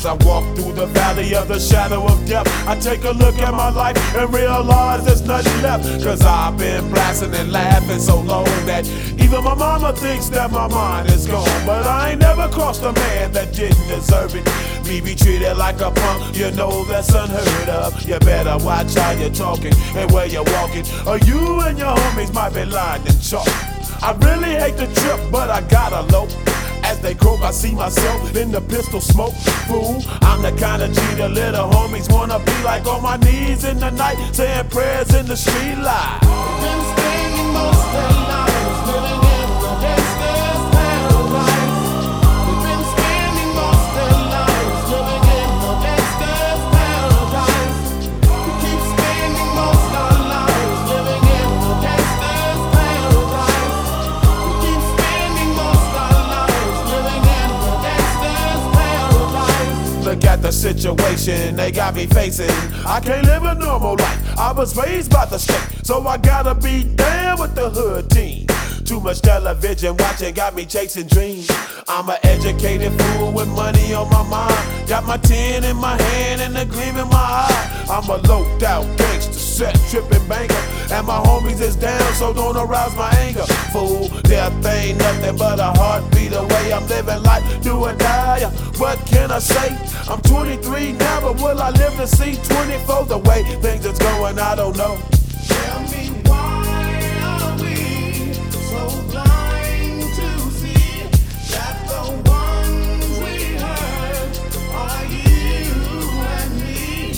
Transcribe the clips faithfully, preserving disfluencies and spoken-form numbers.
I walk through the valley of the shadow of death, I take a look at my life and realize there's nothing left. Cause I've been blasting and laughing so long that even my mama thinks that my mind is gone. But I ain't never crossed a man that didn't deserve it. Me be treated like a punk, you know that's unheard of. You better watch how you're talking and where you're walking, or you and your homies might be lying in chalk. I really hate the trip, but I gotta low. As they croak, I see myself in the pistol smoke. Fool, I'm the kind of G the little homies wanna be like, on my knees in the night, saying prayers in the street light. Been spending most of their lives living in the gangster's paradise. We've been spending most of their lives living in the gangster's paradise. We keep spending most of our lives living in the gangster's paradise. We keep spending most of our lives living in the gangster's paradise. Look at the situation they got me facing. I can't live a normal life. I was raised by the state, so I gotta be down with the hood team. Too much television watching got me chasing dreams. I'm an educated fool with money on my mind. Got my tin in my hand and a gleam in my eye. I'm a loped out gangster, set tripping banker, and my homies is down, so don't arouse my anger. Fool, death ain't nothing but a heartbeat away. I'm living life, do or die. What can I say? I'm twenty-three now, but will I live to see twenty-four? The way things is going, I don't know. Tell me, why are we so blind to see that the ones we hurt are you and me?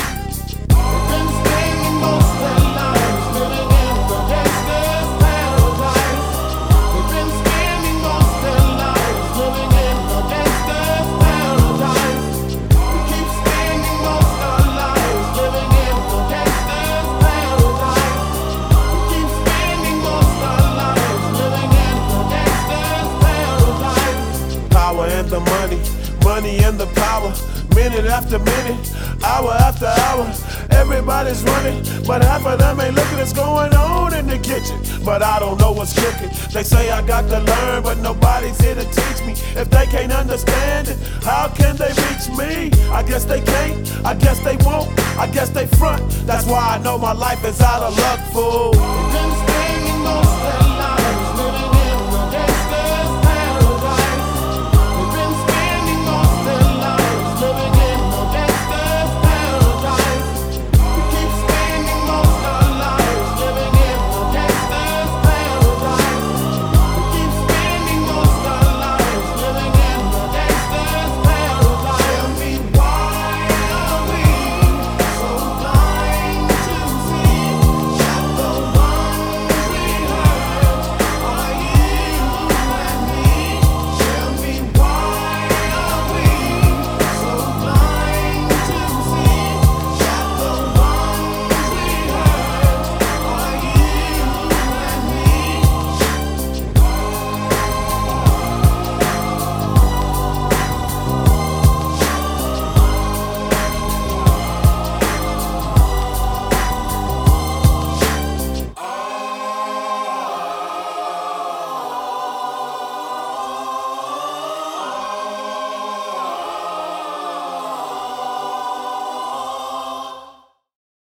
We've been spending most of our lives living in the gangster's paradise. We've been spending most of our lives living in the gangster's paradise. We keep spending most of our lives living in the gangster's paradise. We keep spending most of our lives living in the gangster's paradise. Power and the money, money and the power. Minute after minute, hour after hour, everybody's running, but half of them ain't looking what's going on in the kitchen. But I don't know what's cooking. They say I got to learn, but nobody's here to teach me. If they can't understand it, how can they reach me? I guess they can't, I guess they won't, I guess they front. That's why I know my life is out of luck, fool. We've been spending most of